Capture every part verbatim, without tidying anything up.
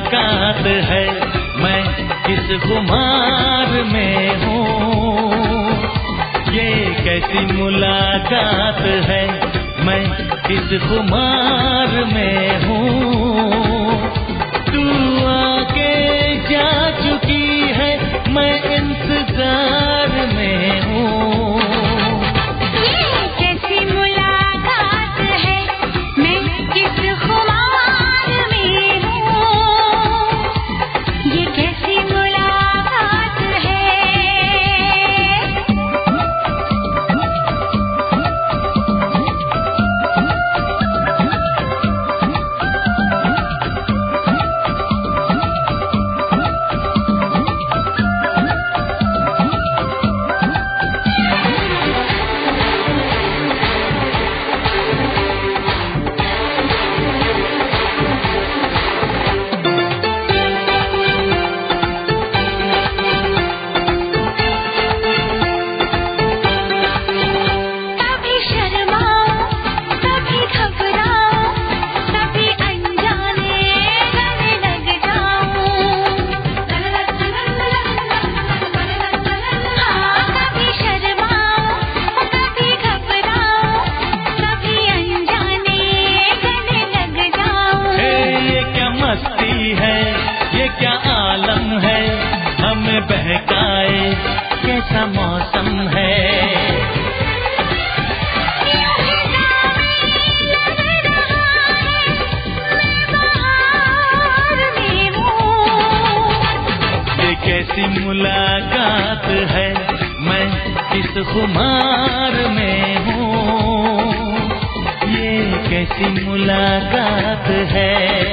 मुलाकात है, मैं किस खुमार में हूँ। ये कैसी मुलाकात है, मैं किस खुमार में हूँ। तू आके जा चुकी है, मैं इंतजार में हूँ। ये कैसी मुलाकात है, मैं किस खुमार में हूँ। ये कैसी मुलाकात है। बहकाए कैसा मौसम है। ये कैसी मुलाकात है, मैं किस खुमार में हूँ। ये कैसी मुलाकात है।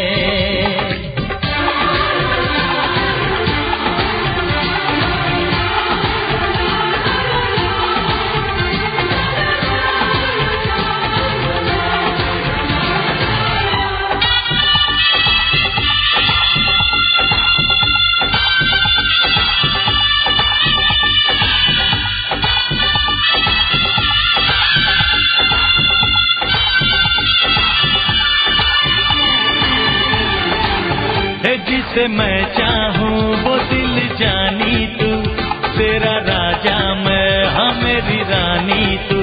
जिसे मैं चाहूँ वो दिल जानी तू, तेरा राजा मैं हाँ मेरी रानी तू।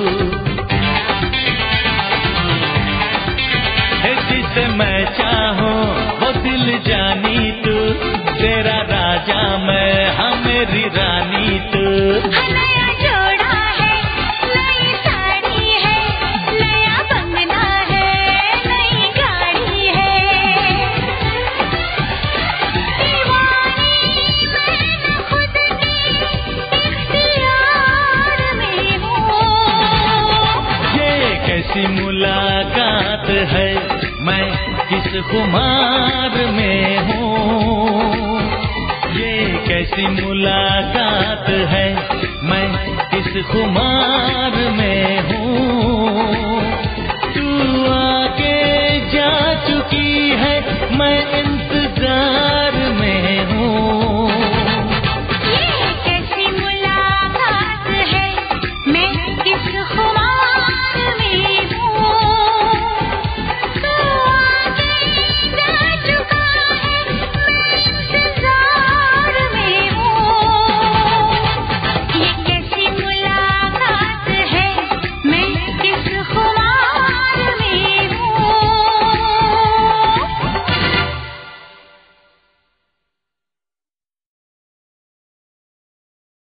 जिसे मैं चाहूँ वो दिल जानी तू, तेरा राजा मैं हाँ मेरी रानी तू। कैसी मुलाकात है, मैं किस खुमार में हूँ। ये कैसी मुलाकात है, मैं किस खुमार